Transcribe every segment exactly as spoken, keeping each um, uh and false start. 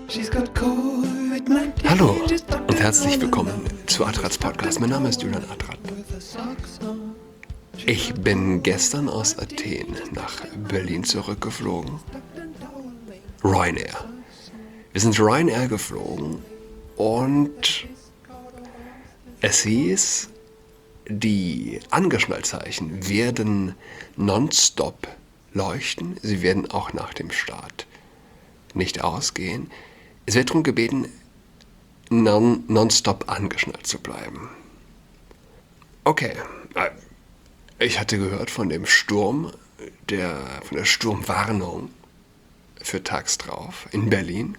Hallo und herzlich willkommen zu Adrats Podcast. Mein Name ist Julian Adrat. Ich bin gestern aus Athen nach Berlin zurückgeflogen. Ryanair. Wir sind Ryanair geflogen und es hieß, die Angeschnallzeichen werden nonstop leuchten. Sie werden auch nach dem Start nicht ausgehen. Es wird darum gebeten, non, nonstop angeschnallt zu bleiben. Okay, ich hatte gehört von dem Sturm, der, von der Sturmwarnung für tags drauf in Berlin.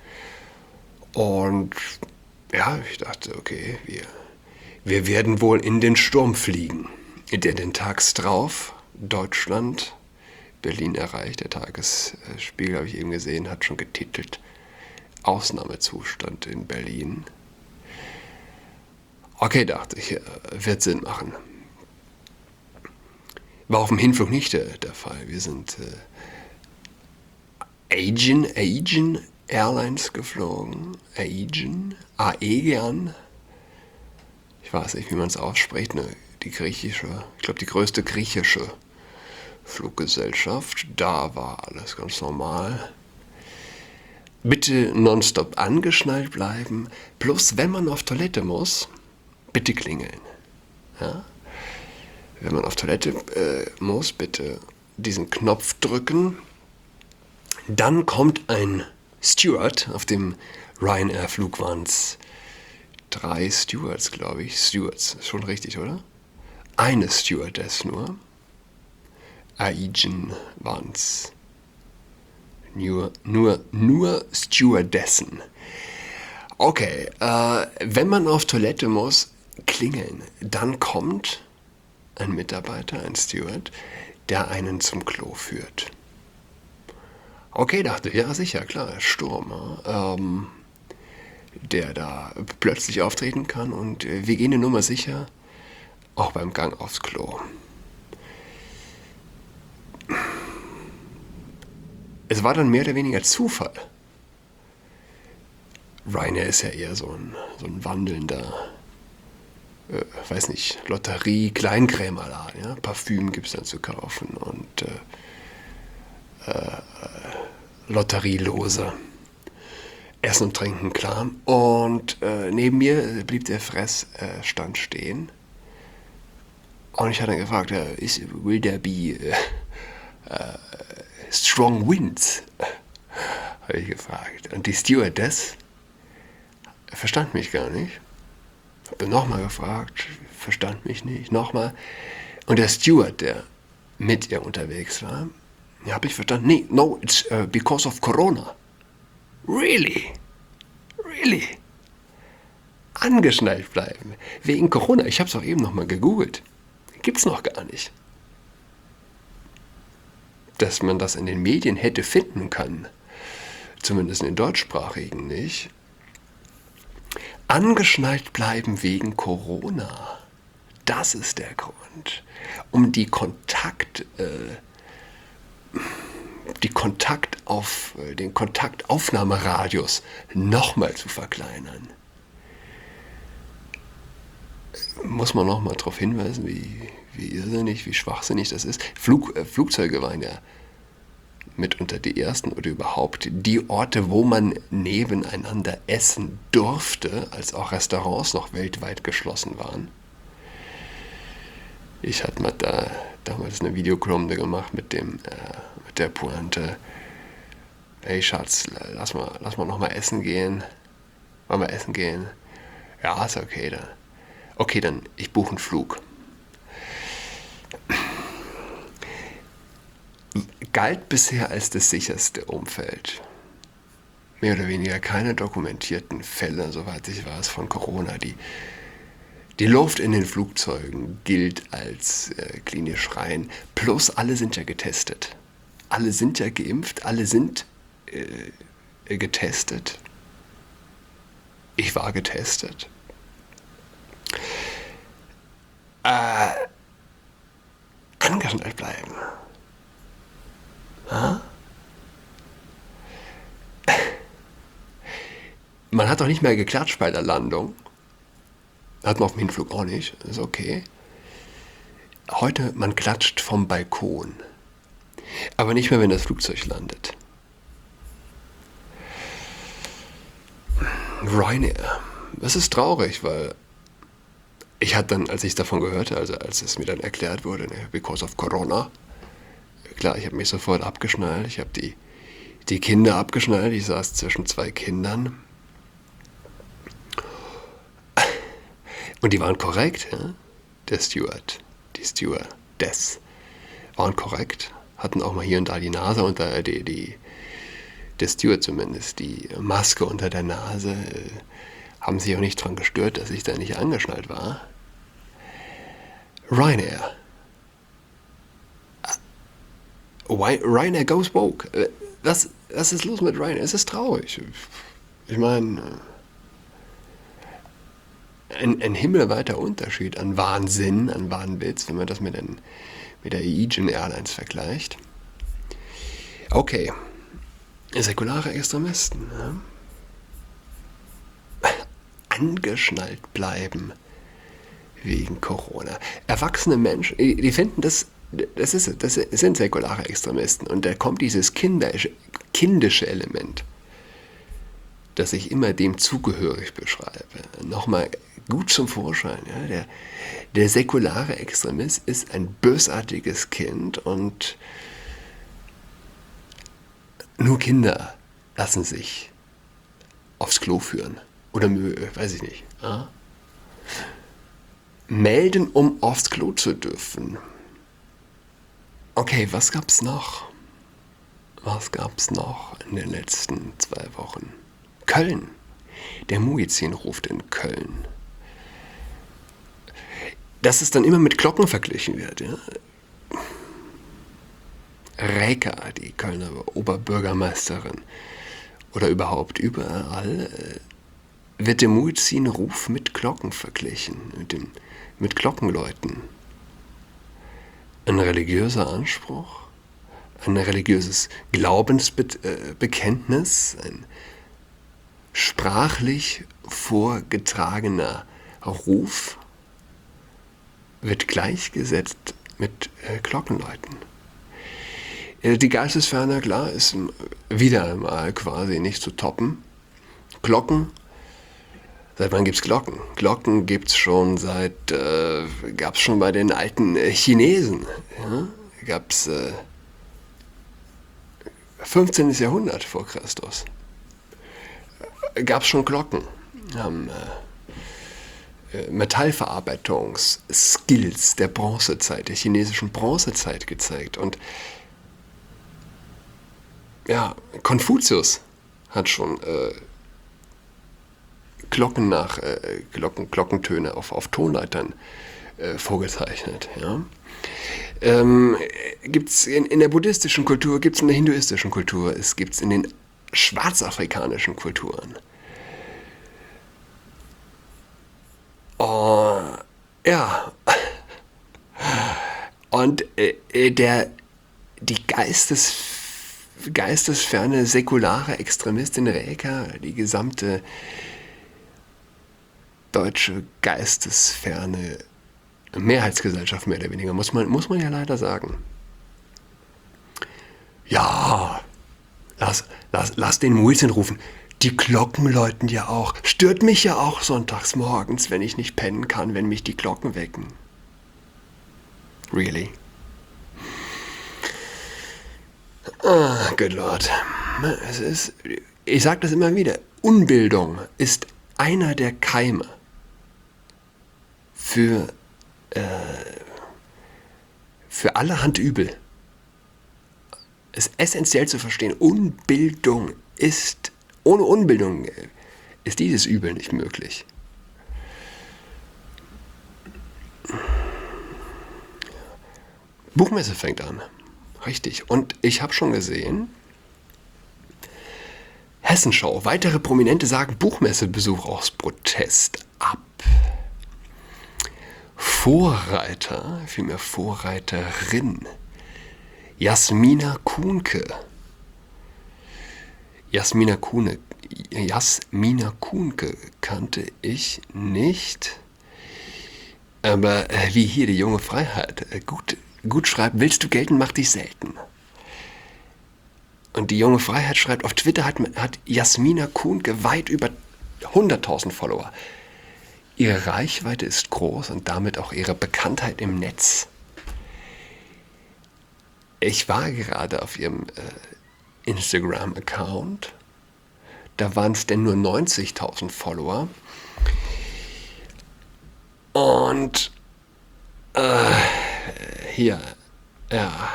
Und ja, ich dachte, okay, wir, wir werden wohl in den Sturm fliegen, der den tags drauf Deutschland, Berlin erreicht. Der Tagesspiegel, habe ich eben gesehen, hat schon getitelt: Ausnahmezustand in Berlin. Okay, dachte ich, wird Sinn machen. War auf dem Hinflug nicht der, der Fall. Wir sind äh, Aegean, Aegean Airlines geflogen. Aegean, Aegean. Ich weiß nicht, wie man es ausspricht. Ne? Die griechische, ich glaube die größte griechische Fluggesellschaft. Da war alles ganz normal. Bitte nonstop angeschnallt bleiben. Plus, wenn man auf Toilette muss, bitte klingeln. Ja? Wenn man auf Toilette äh, muss, bitte diesen Knopf drücken. Dann kommt ein Steward. Auf dem Ryanair-Flug waren es drei Stewards, glaube ich. Stewards, ist schon richtig, oder? Eine Stewardess nur. Aegean waren es nur, nur, nur Stewardessen. Okay, äh, wenn man auf Toilette muss, klingeln. Dann kommt ein Mitarbeiter, ein Steward, der einen zum Klo führt. Okay, dachte ich, ja sicher, klar, Sturm, ähm, der da plötzlich auftreten kann, und äh, wir gehen eine Nummer sicher, auch beim Gang aufs Klo. Es war dann mehr oder weniger Zufall. Ryanair ist ja eher so ein, so ein wandelnder, äh, weiß nicht, Lotterie, Kleinkrämerladen. Ja? Parfüm gibt es dann zu kaufen und äh, äh, Lotterielose. Essen und Trinken, klar. Und äh, neben mir blieb der Fressstand äh, stehen. Und ich hatte dann gefragt, äh, is, will there be äh, äh, strong winds? Habe ich gefragt. Und die Stewardess verstand mich gar nicht. Habe nochmal gefragt, verstand mich nicht, nochmal. Und der Steward, der mit ihr unterwegs war, ja, habe ich verstanden, nee, no, it's uh, because of Corona. Really? Really? Angeschnallt bleiben. Wegen Corona. Ich habe es auch eben nochmal gegoogelt. Gibt's noch gar nicht. Dass man das in den Medien hätte finden können, zumindest in den deutschsprachigen nicht. Angeschnallt bleiben wegen Corona. Das ist der Grund. Um die Kontakt, äh, die Kontakt auf, äh, den Kontaktaufnahmeradius nochmal zu verkleinern. Muss man nochmal darauf hinweisen, wie, wie irrsinnig, wie schwachsinnig das ist. Flug, äh, Flugzeuge waren ja mitunter die ersten oder überhaupt die Orte, wo man nebeneinander essen durfte, als auch Restaurants noch weltweit geschlossen waren. Ich hatte mal da damals eine Videokolumne gemacht mit dem äh, mit der Pointe: Hey Schatz, lass mal, lass mal noch mal essen gehen. Wollen wir essen gehen? Ja, ist okay dann. Okay, dann ich buche einen Flug. Galt bisher als das sicherste Umfeld. Mehr oder weniger keine dokumentierten Fälle, soweit ich weiß, von Corona. Die, die Luft in den Flugzeugen gilt als äh, klinisch rein. Plus alle sind ja getestet. Alle sind ja geimpft, alle sind äh, getestet. Ich war getestet. Äh, angeschnallt bleiben. Ha? Man hat doch nicht mehr geklatscht bei der Landung. Hat man auf dem Hinflug auch nicht. Ist okay. Heute, man klatscht vom Balkon. Aber nicht mehr, wenn das Flugzeug landet. Ryanair. Das ist traurig, weil ich hatte dann, als ich davon gehörte, also als es mir dann erklärt wurde, ne, because of Corona, klar, ich habe mich sofort abgeschnallt. Ich habe die, die Kinder abgeschnallt. Ich saß zwischen zwei Kindern. Und die waren korrekt, ja? Der Steward, die Stewardess waren korrekt, hatten auch mal hier und da die Nase unter, die, die, der Steward zumindest, die Maske unter der Nase, äh, haben sich auch nicht dran gestört, dass ich da nicht angeschnallt war. Ryanair. Why, Ryanair goes woke. Äh, Was, was ist los mit Ryanair? Es ist traurig. Ich meine, ein, ein himmelweiter Unterschied an Wahnsinn, an Wahnwitz, wenn man das mit, den, mit der Aegean Airlines vergleicht. Okay, säkulare Extremisten. Ja? Angeschnallt bleiben wegen Corona. Erwachsene Menschen, die finden das, das, ist, das sind säkulare Extremisten. Und da kommt dieses kindische, kindische Element, das ich immer dem zugehörig beschreibe, nochmal gut zum Vorschein. Ja? Der, der säkulare Extremist ist ein bösartiges Kind und nur Kinder lassen sich aufs Klo führen. Oder, weiß ich nicht. Ja? Melden, um aufs Klo zu dürfen. Okay, was gab's noch? Was gab's noch in den letzten zwei Wochen? Köln. Der Muezzin ruft in Köln. Dass es dann immer mit Glocken verglichen wird. Ja? Räker, die Kölner Oberbürgermeisterin, oder überhaupt überall, wird der Muezzin-Ruf mit Glocken verglichen, mit, dem, mit Glockenläuten. Ein religiöser Anspruch, ein religiöses Glaubensbekenntnis, ein sprachlich vorgetragener Ruf wird gleichgesetzt mit äh, Glockenläuten. Äh, die Geistesferne, klar, ist wieder einmal quasi nicht zu toppen. Glocken. Seit wann gibt's Glocken? Glocken gibt's schon seit, äh, gab's schon bei den alten äh, Chinesen. Ja? Gab's äh, fünfzehnten. Jahrhundert vor Christus. Äh, gab's schon Glocken. Haben äh, äh, Metallverarbeitungs-Skills der Bronzezeit, der chinesischen Bronzezeit gezeigt. Und ja, Konfuzius hat schon äh, Glocken nach äh, Glocken, Glockentöne auf, auf Tonleitern äh, vorgezeichnet. Ja? Ähm, gibt's in, in der buddhistischen Kultur, gibt es in der hinduistischen Kultur, es gibt es in den schwarzafrikanischen Kulturen. Oh, ja. Und äh, der, die Geistes, geistesferne, säkulare Extremistin Räker, die gesamte deutsche geistesferne Mehrheitsgesellschaft, mehr oder weniger, muss man, muss man ja leider sagen. Ja, lass, lass, lass den Muezzin rufen. Die Glocken läuten ja auch. Stört mich ja auch sonntags morgens, wenn ich nicht pennen kann, wenn mich die Glocken wecken. Really? Ah, good Lord. Es ist, ich sage das immer wieder, Unbildung ist einer der Keime für, äh, für allerhand Übel. Es ist essentiell zu verstehen, Unbildung ist, ohne Unbildung ist dieses Übel nicht möglich. Buchmesse fängt an. Richtig. Und ich habe schon gesehen, Hessenschau. Weitere Prominente sagen Buchmessebesuch aus Protest ab. Vorreiter, vielmehr Vorreiterin, Jasmina Kuhnke. Jasmina Kuhne, Jasmina Kuhnke kannte ich nicht. Aber äh, wie hier die junge Freiheit äh, gut, gut schreibt, willst du gelten, mach dich selten. Und die junge Freiheit schreibt, auf Twitter hat, hat Jasmina Kuhnke weit über hunderttausend Follower. Ihre Reichweite ist groß und damit auch ihre Bekanntheit im Netz. Ich war gerade auf ihrem äh, Instagram-Account. Da waren es denn nur neunzigtausend Follower. Und äh, hier, ja,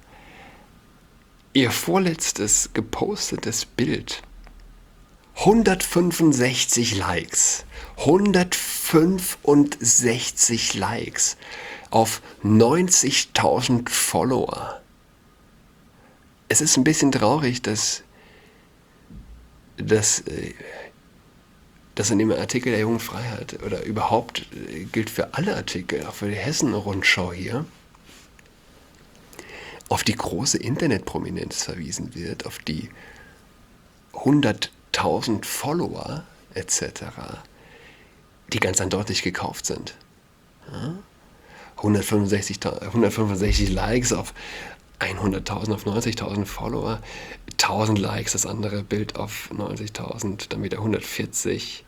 ihr vorletztes gepostetes Bild, hundertfünfundsechzig Likes, hundertfünfundsechzig Likes auf neunzigtausend Follower. Es ist ein bisschen traurig, dass, dass, dass in dem Artikel der Jungen Freiheit oder überhaupt gilt für alle Artikel, auch für die Hessen-Rundschau hier, auf die große Internetprominenz verwiesen wird, auf die hunderttausend Follower et cetera, die ganz eindeutig gekauft sind. Ja? hundertfünfundsechzig, hundertfünfundsechzig Likes auf hunderttausend, auf neunzigtausend Follower, tausend Likes, das andere Bild auf neunzigtausend, dann wieder hundertvierzig.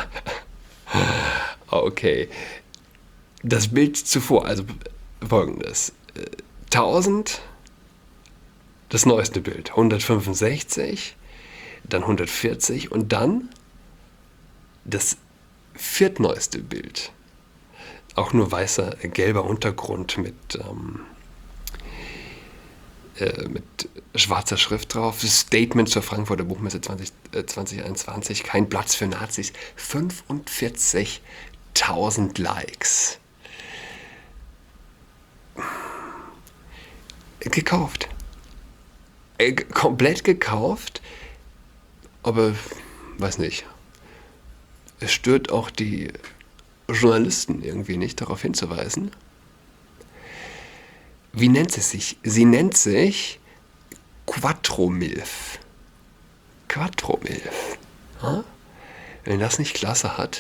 Okay. Das Bild zuvor, also folgendes. tausend, das neueste Bild, hundertfünfundsechzig, dann hundertvierzig und dann das viertneueste Bild. Auch nur weißer, gelber Untergrund mit, ähm, äh, mit schwarzer Schrift drauf. Statement zur Frankfurter Buchmesse zwanzig, äh, zwanzig einundzwanzig. Kein Platz für Nazis. fünfundvierzigtausend Likes. Gekauft. Äh, komplett gekauft. Aber, weiß nicht. Es stört auch die Journalisten irgendwie nicht, darauf hinzuweisen. Wie nennt sie sich? Sie nennt sich Quattromilf. Quattromilf. Hm? Wenn das nicht klasse hat.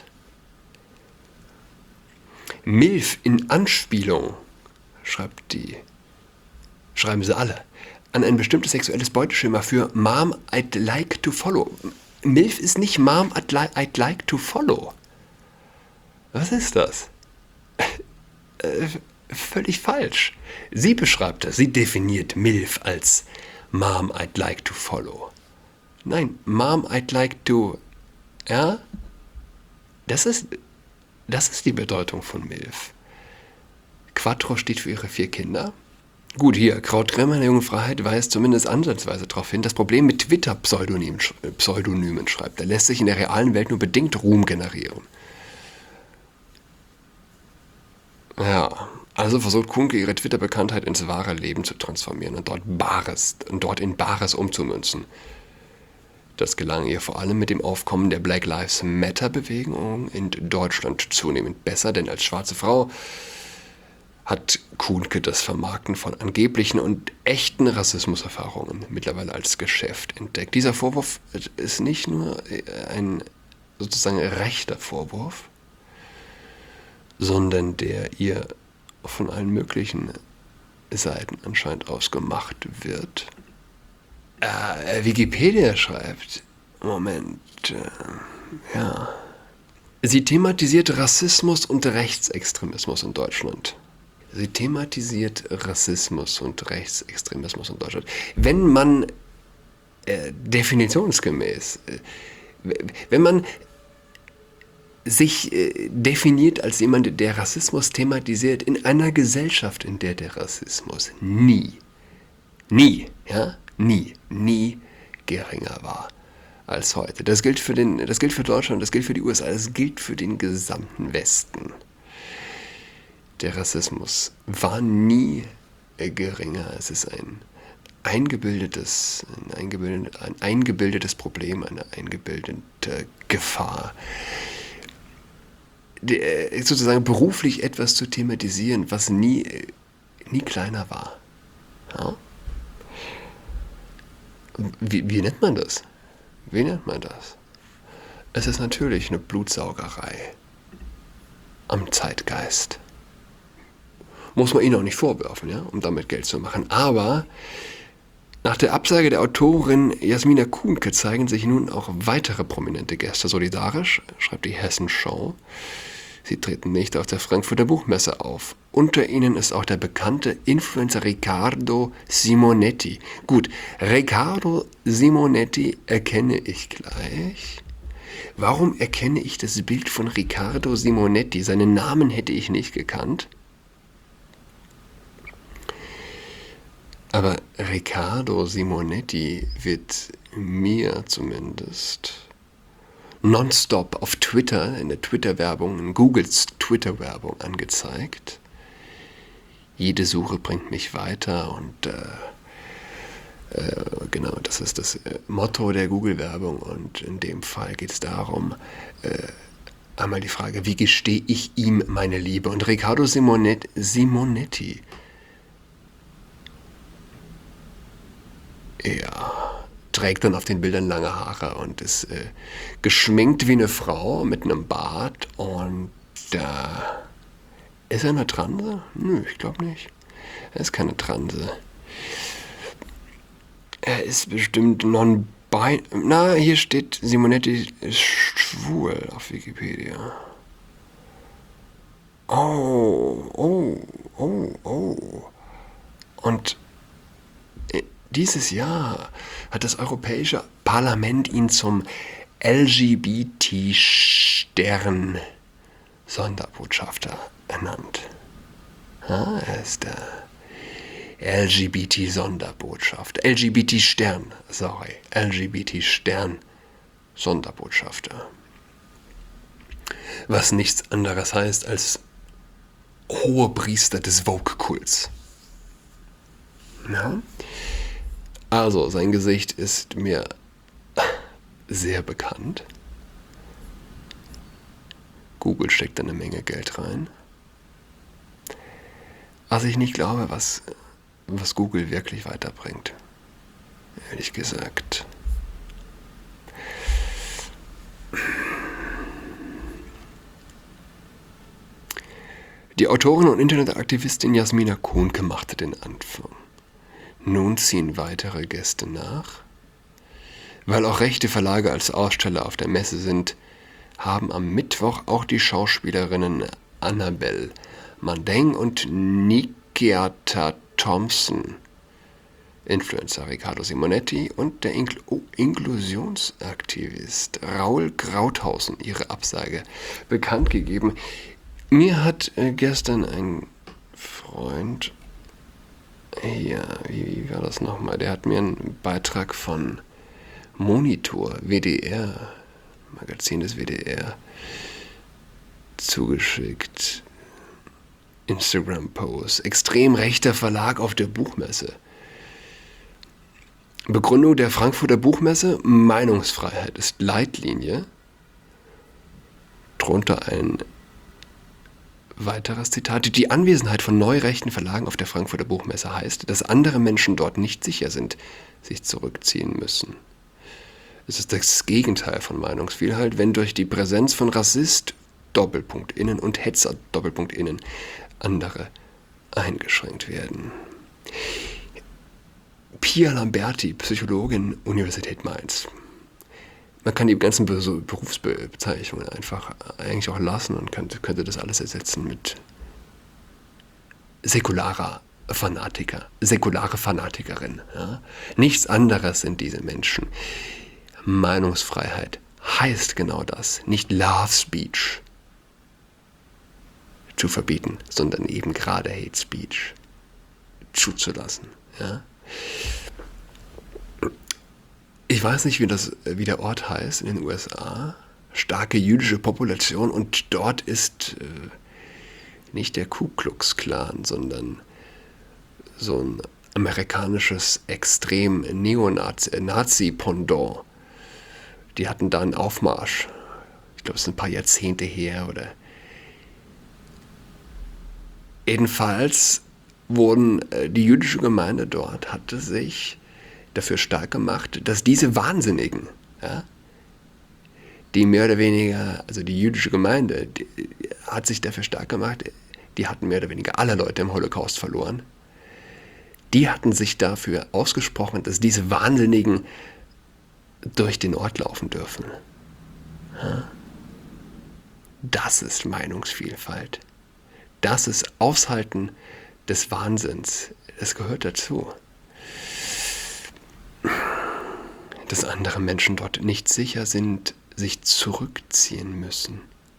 Milf in Anspielung, schreibt die, schreiben sie alle, an ein bestimmtes sexuelles Beuteschema für Mom, I'd like to follow. Milf ist nicht Mom, I'd, li- I'd like to follow. Was ist das? äh, völlig falsch. Sie beschreibt das, sie definiert Milf als Mom, I'd like to follow. Nein, Mom, I'd like to... Ja? Das ist, das ist die Bedeutung von Milf. Quattro steht für ihre vier Kinder. Gut, hier, Kraut-Kremmer in der Jungen Freiheit weist zumindest ansatzweise darauf hin. Das Problem mit Twitter-Pseudonymen, Pseudonymen schreibt, da lässt sich in der realen Welt nur bedingt Ruhm generieren. Ja, also versucht Kuhnke ihre Twitter-Bekanntheit ins wahre Leben zu transformieren und dort Bares, und dort in Bares umzumünzen. Das gelang ihr vor allem mit dem Aufkommen der Black Lives Matter-Bewegung in Deutschland zunehmend besser, denn als schwarze Frau hat Kuhnke das Vermarkten von angeblichen und echten Rassismuserfahrungen mittlerweile als Geschäft entdeckt. Dieser Vorwurf ist nicht nur ein sozusagen rechter Vorwurf, sondern der ihr von allen möglichen Seiten anscheinend ausgemacht wird. Äh, Wikipedia schreibt, Moment, äh, ja. Sie thematisiert Rassismus und Rechtsextremismus in Deutschland. Sie thematisiert Rassismus und Rechtsextremismus in Deutschland. Wenn man äh, definitionsgemäß, äh, wenn man sich äh, definiert als jemand, der Rassismus thematisiert, in einer Gesellschaft, in der der Rassismus nie, nie, ja, nie, nie geringer war als heute. Das gilt für den, das gilt für Deutschland, das gilt für die U S A, das gilt für den gesamten Westen. Der Rassismus war nie äh, geringer. Es ist ein eingebildetes, ein, eingebildet, ein eingebildetes Problem, eine eingebildete Gefahr. Der, sozusagen beruflich etwas zu thematisieren, was nie, nie kleiner war. Ja? Wie, wie nennt man das? Wie nennt man das? Es ist natürlich eine Blutsaugerei am Zeitgeist. Muss man ihnen auch nicht vorwerfen, ja, um damit Geld zu machen. Aber nach der Absage der Autorin Jasmina Kuhnke zeigen sich nun auch weitere prominente Gäste solidarisch, schreibt die Hessenschau. Sie treten nicht auf der Frankfurter Buchmesse auf. Unter ihnen ist auch der bekannte Influencer Riccardo Simonetti. Gut, Riccardo Simonetti erkenne ich gleich. Warum erkenne ich das Bild von Riccardo Simonetti? Seinen Namen hätte ich nicht gekannt. Aber Riccardo Simonetti wird mir zumindest nonstop auf Twitter, in der Twitter-Werbung, in Googles Twitter-Werbung angezeigt. Jede Suche bringt mich weiter und äh, äh, genau, das ist das äh, Motto der Google-Werbung und in dem Fall geht es darum, äh, einmal die Frage, wie gestehe ich ihm meine Liebe? Und Riccardo Simonet- Simonetti, ja, trägt dann auf den Bildern lange Haare und ist äh, geschminkt wie eine Frau mit einem Bart und da äh, ist er eine Transe? Nö, ich glaube nicht. Er ist keine Transe. Er ist bestimmt non-bi... Na, hier steht, Simonetti ist schwul auf Wikipedia. Oh, oh, oh, oh. Und dieses Jahr hat das Europäische Parlament ihn zum L G B T-Stern-Sonderbotschafter ernannt. Ja, er ist der L G B T-Sonderbotschafter. L G B T-Stern, sorry. L G B T-Stern-Sonderbotschafter. Was nichts anderes heißt als Hohepriester des Vogue-Kults. Ja? Also, sein Gesicht ist mir sehr bekannt. Google steckt da eine Menge Geld rein. Was ich nicht glaube, was, was Google wirklich weiterbringt. Ehrlich gesagt. Die Autorin und Internetaktivistin Jasmina Kuhnke machte den Anfang. Nun ziehen weitere Gäste nach. Weil auch rechte Verlage als Aussteller auf der Messe sind, haben am Mittwoch auch die Schauspielerinnen Annabelle Mandeng und Nikiata Thompson, Influencer Riccardo Simonetti und der Inkl- oh, Inklusionsaktivist Raul Krauthausen ihre Absage bekannt gegeben. Mir hat äh, gestern ein Freund... Ja, wie, wie war das nochmal? Der hat mir einen Beitrag von Monitor, W D R, Magazin des W D R, zugeschickt. Instagram-Post. Extrem rechter Verlag auf der Buchmesse. Begründung der Frankfurter Buchmesse: Meinungsfreiheit ist Leitlinie. Drunter ein weiteres Zitat: Die Anwesenheit von neurechten Verlagen auf der Frankfurter Buchmesse heißt, dass andere Menschen dort nicht sicher sind, sich zurückziehen müssen. Es ist das Gegenteil von Meinungsvielfalt, wenn durch die Präsenz von Rassist, Doppelpunkt innen und Hetzer, Doppelpunkt innen, andere eingeschränkt werden. Pia Lamberti, Psychologin, Universität Mainz. Man kann die ganzen Berufsbezeichnungen einfach eigentlich auch lassen und könnte, könnte das alles ersetzen mit säkularer Fanatiker, säkulare Fanatikerin. Ja? Nichts anderes sind diese Menschen. Meinungsfreiheit heißt genau das, nicht Love Speech zu verbieten, sondern eben gerade Hate Speech zuzulassen. Ja? Ich weiß nicht, wie, das, wie der Ort heißt in den U S A. Starke jüdische Population und dort ist äh, nicht der Ku Klux Klan, sondern so ein amerikanisches extrem Neonazi-Pendant. Die hatten da einen Aufmarsch. Ich glaube, es ist ein paar Jahrzehnte her oder. Jedenfalls wurden äh, die jüdische Gemeinde dort hatte sich dafür stark gemacht, dass diese Wahnsinnigen, ja, die mehr oder weniger, also die jüdische Gemeinde, die hat sich dafür stark gemacht, die hatten mehr oder weniger alle Leute im Holocaust verloren. Die hatten sich dafür ausgesprochen, dass diese Wahnsinnigen durch den Ort laufen dürfen. Ja? Das ist Meinungsvielfalt. Das ist Aushalten des Wahnsinns. Das gehört dazu. Dass andere Menschen dort nicht sicher sind, sich zurückziehen müssen.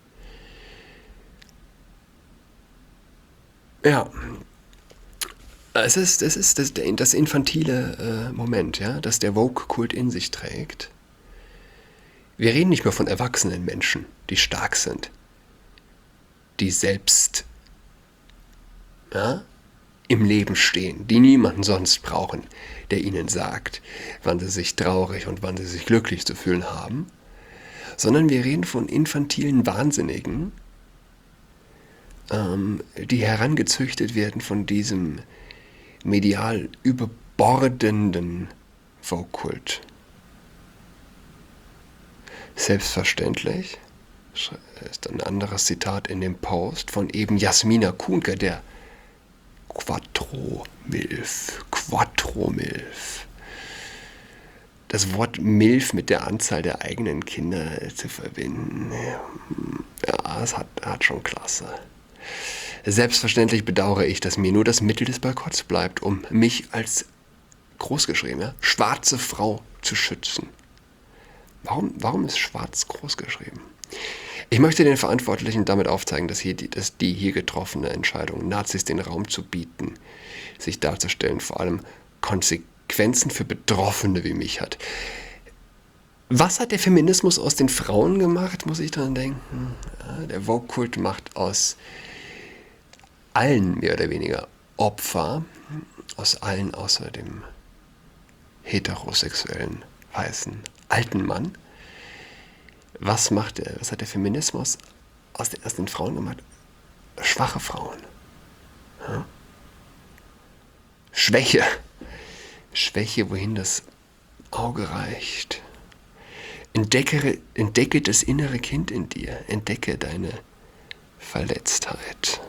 Ja, es ist, es ist das, das infantile äh, Moment, ja, das der Woke-Kult in sich trägt. Wir reden nicht mehr von erwachsenen Menschen, die stark sind, die selbst ja, im Leben stehen, die niemanden sonst brauchen, der ihnen sagt, wann sie sich traurig und wann sie sich glücklich zu fühlen haben, sondern wir reden von infantilen Wahnsinnigen, ähm, die herangezüchtet werden von diesem medial überbordenden Vogue-Kult. Selbstverständlich ist ein anderes Zitat in dem Post von eben Jasmina Kuhnke, der Quattro-Milf. Quattro-Milf. Das Wort Milf mit der Anzahl der eigenen Kinder zu verbinden, ja, es hat, hat schon Klasse. Selbstverständlich bedauere ich, dass mir nur das Mittel des Boykotts bleibt, um mich als großgeschriebene schwarze Frau zu schützen. Warum, warum ist schwarz großgeschrieben? Ich möchte den Verantwortlichen damit aufzeigen, dass, hier die, dass die hier getroffene Entscheidung, Nazis den Raum zu bieten, sich darzustellen, vor allem Konsequenzen für Betroffene wie mich hat. Was hat der Feminismus aus den Frauen gemacht, muss ich dran denken. Ja, der Vogue-Kult macht aus allen mehr oder weniger Opfer, aus allen außer dem heterosexuellen, weißen, alten Mann. Was macht der, was hat der Feminismus aus den, aus den Frauen gemacht? Schwache Frauen. Ja? Schwäche. Schwäche, wohin das Auge reicht. Entdecke, entdecke das innere Kind in dir. Entdecke deine Verletztheit.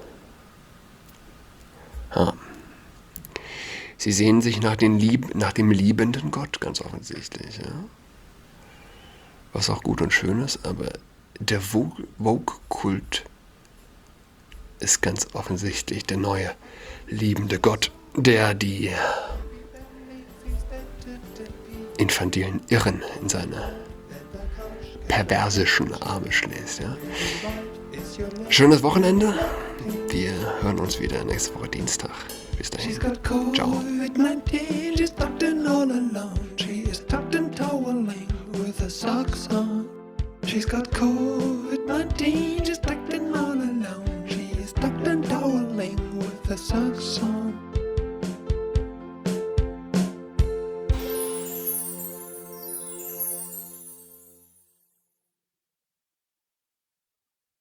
Ja. Sie sehen sich nach, den Lieb, nach dem liebenden Gott, ganz offensichtlich. Ja? Was auch gut und schön ist, aber der Vogue-Kult ist ganz offensichtlich der neue liebende Gott, der die infantilen Irren in seine perversischen Arme schließt. Ja? Schönes Wochenende. Wir hören uns wieder nächste Woche Dienstag. Bis dahin. Ciao. With her socks on. She's got covid nineteen, she's tucked in all alone. She's tucked and toweling with her socks on.